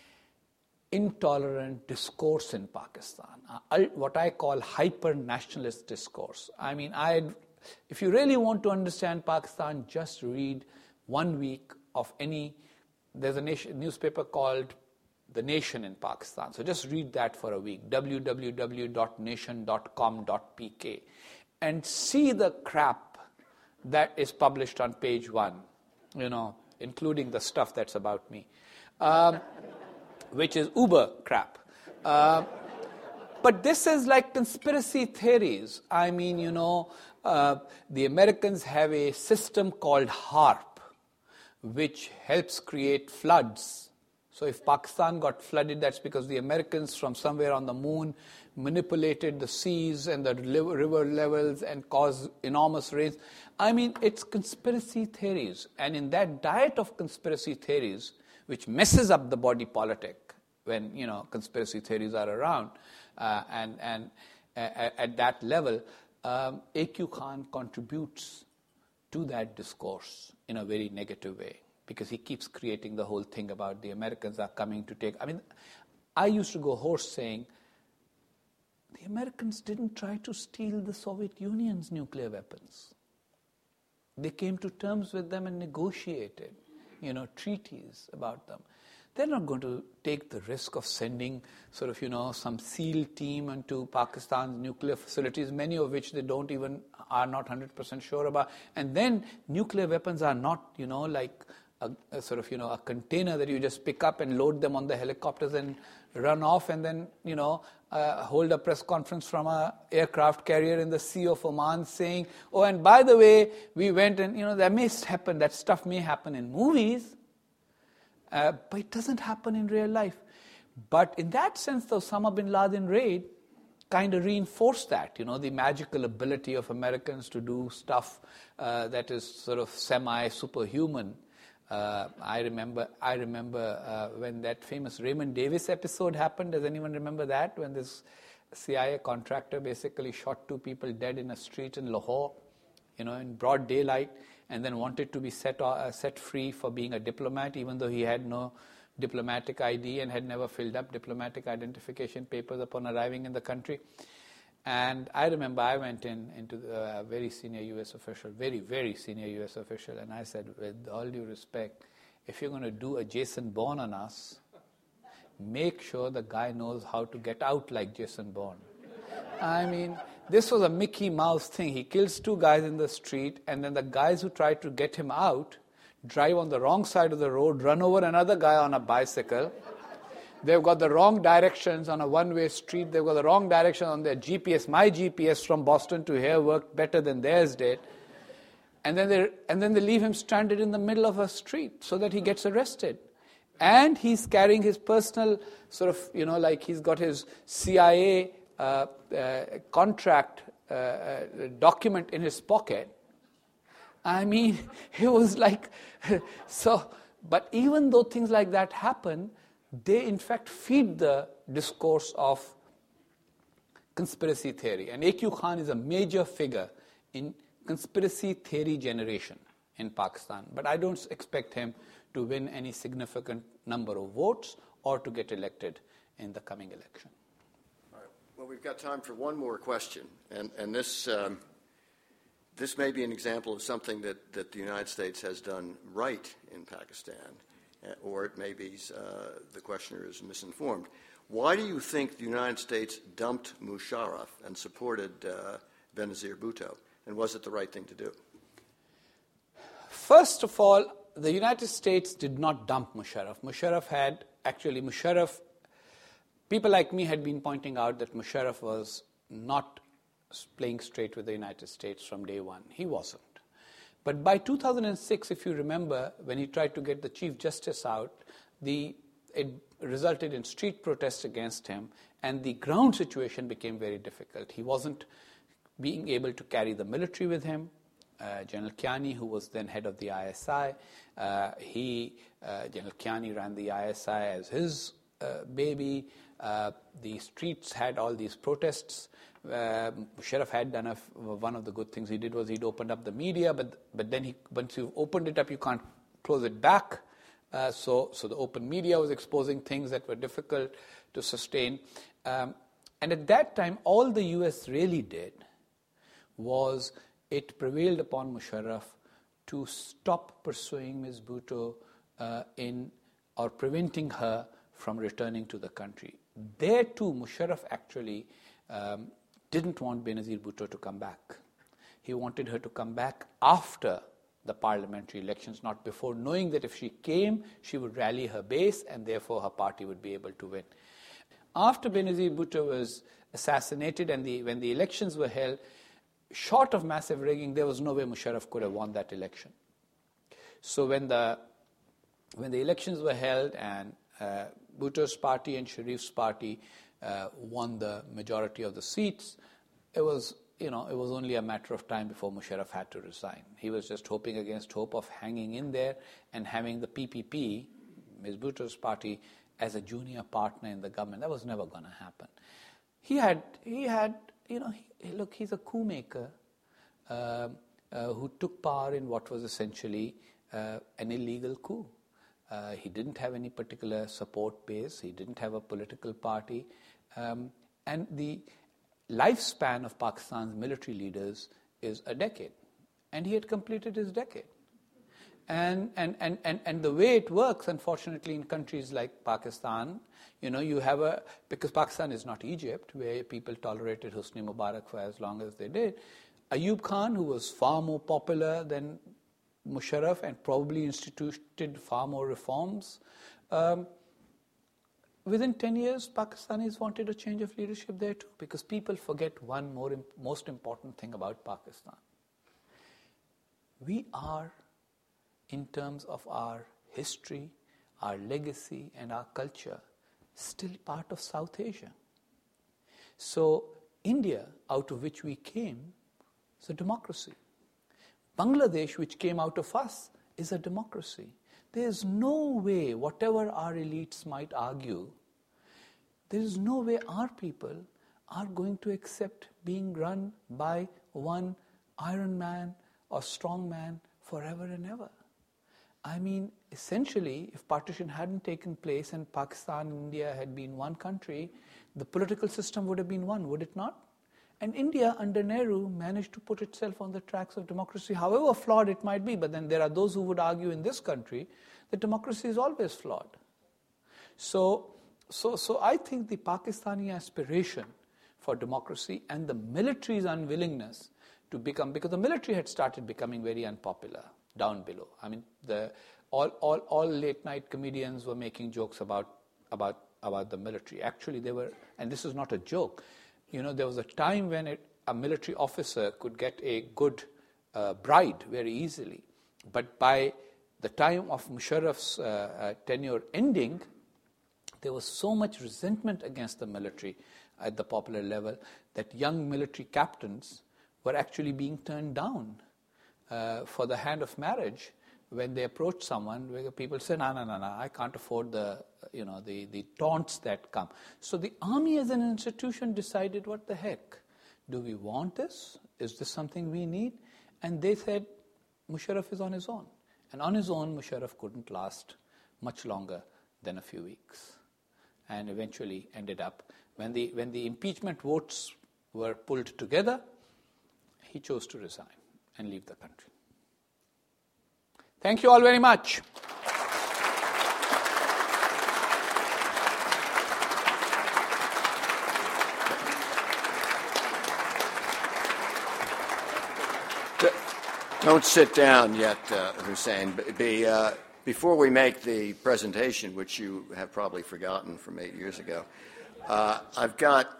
intolerant discourse in Pakistan, what I call hyper-nationalist discourse. I mean, if you really want to understand Pakistan, just read 1 week of there's a newspaper called The Nation in Pakistan. So just read that for a week, www.nation.com.pk, and see the crap that is published on page 1, including the stuff that's about me, which is uber crap. But this is like conspiracy theories. I mean, the Americans have a system called HAARP, which helps create floods. So if Pakistan got flooded, that's because the Americans from somewhere on the moon manipulated the seas and the river levels and caused enormous rains. I mean, it's conspiracy theories. And in that diet of conspiracy theories, which messes up the body politic when, conspiracy theories are around, and at that level, A.Q. Khan contributes to that discourse in a very negative way, because he keeps creating the whole thing about the Americans are coming to take. I mean, I used to go hoarse saying the Americans didn't try to steal the Soviet Union's nuclear weapons. They came to terms with them and negotiated, treaties about them. They're not going to take the risk of sending some SEAL team into Pakistan's nuclear facilities, many of which they are not 100% sure about. And then nuclear weapons are not, like a container that you just pick up and load them on the helicopters and run off and then, hold a press conference from an aircraft carrier in the Sea of Oman saying, oh, and by the way, we went and, that stuff may happen in movies, but it doesn't happen in real life. But in that sense, the Osama bin Laden raid kind of reinforced that, the magical ability of Americans to do stuff that is sort of semi-superhuman. I remember when that famous Raymond Davis episode happened. Does anyone remember that? When this CIA contractor basically shot 2 people dead in a street in Lahore, in broad daylight, and then wanted to be set free for being a diplomat, even though he had no diplomatic ID and had never filled up diplomatic identification papers upon arriving in the country. And I remember I went into a very senior U.S. official, very, very senior U.S. official, and I said, with all due respect, if you're going to do a Jason Bourne on us, make sure the guy knows how to get out like Jason Bourne. I mean, this was a Mickey Mouse thing. He kills 2 guys in the street, and then the guys who try to get him out drive on the wrong side of the road, run over another guy on a bicycle. They've got the wrong directions on a one-way street. They've got the wrong direction on their GPS. My GPS from Boston to here worked better than theirs did. And then they leave him stranded in the middle of a street so that he gets arrested. And he's carrying his personal like he's got his CIA contract document in his pocket. I mean, it was like, so, but even though things like that happen, they in fact feed the discourse of conspiracy theory. And A.Q. Khan is a major figure in conspiracy theory generation in Pakistan. But I don't expect him to win any significant number of votes or to get elected in the coming election. All right. Well, we've got time for one more question. And this may be an example of something that the United States has done right in Pakistan. Or it may be the questioner is misinformed. Why do you think the United States dumped Musharraf and supported Benazir Bhutto? And was it the right thing to do? First of all, the United States did not dump Musharraf. People like me had been pointing out that Musharraf was not playing straight with the United States from day one. He wasn't. But by 2006, if you remember, when he tried to get the Chief Justice out, it resulted in street protests against him, and the ground situation became very difficult. He wasn't being able to carry the military with him. General Kiani, who was then head of the ISI, General Kiani ran the ISI as his baby. The streets had all these protests. Musharraf had done one of the good things he did was he'd opened up the media, but then once you've opened it up, you can't close it back. So the open media was exposing things that were difficult to sustain. And at that time, all the US really did was it prevailed upon Musharraf to stop pursuing Ms. Bhutto or preventing her from returning to the country. There too, Musharraf actually didn't want Benazir Bhutto to come back. He wanted her to come back after the parliamentary elections, not before, knowing that if she came, she would rally her base and therefore her party would be able to win. After Benazir Bhutto was assassinated and when the elections were held, short of massive rigging, there was no way Musharraf could have won that election. So when the elections were held and Bhutto's party and Sharif's party won the majority of the seats, it was only a matter of time before Musharraf had to resign. He was just hoping against hope of hanging in there and having the PPP, Ms. Bhutto's party, as a junior partner in the government. That was never going to happen. He's a coup maker who took power in what was essentially an illegal coup. He didn't have any particular support base. He didn't have a political party. And lifespan of Pakistan's military leaders is a decade. And he had completed his decade. And the way it works, unfortunately, in countries like Pakistan, you have because Pakistan is not Egypt, where people tolerated Hosni Mubarak for as long as they did. Ayub Khan, who was far more popular than Musharraf and probably instituted far more reforms, within 10 years, Pakistanis wanted a change of leadership there too, because people forget one most important thing about Pakistan. We are, in terms of our history, our legacy, and our culture, still part of South Asia. So India, out of which we came, is a democracy. Bangladesh, which came out of us, is a democracy. There is no way, whatever our elites might argue, there is no way our people are going to accept being run by one iron man or strong man forever and ever. I mean, essentially, if partition hadn't taken place and Pakistan and India had been one country, the political system would have been one, would it not? And India, under Nehru, managed to put itself on the tracks of democracy, however flawed it might be. But then there are those who would argue in this country that democracy is always flawed. So I think the Pakistani aspiration for democracy and the military's unwillingness to become, because the military had started becoming very unpopular down below. I mean, all late night comedians were making jokes about the military. Actually, they were, and this is not a joke. There was a time when a military officer could get a good bride very easily. But by the time of Musharraf's tenure ending, there was so much resentment against the military at the popular level that young military captains were actually being turned down for the hand of marriage when they approached someone. Where people say, no, I can't afford the taunts that come. So the army as an institution decided, what the heck? Do we want this? Is this something we need? And they said, Musharraf is on his own. And on his own, Musharraf couldn't last much longer than a few weeks. And eventually ended up, when the impeachment votes were pulled together, he chose to resign and leave the country. Thank you all very much. Don't sit down yet, Hussein. Before we make the presentation, which you have probably forgotten from 8 years ago, I've got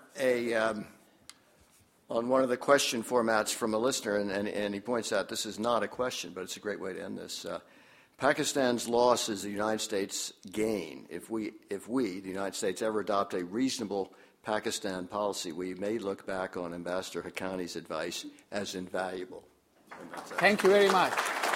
on one of the question formats from a listener, and he points out this is not a question, but it's a great way to end this. Pakistan's loss is the United States' gain. If we, the United States, ever adopt a reasonable Pakistan policy, we may look back on Ambassador Haqqani's advice as invaluable. Thank you very much.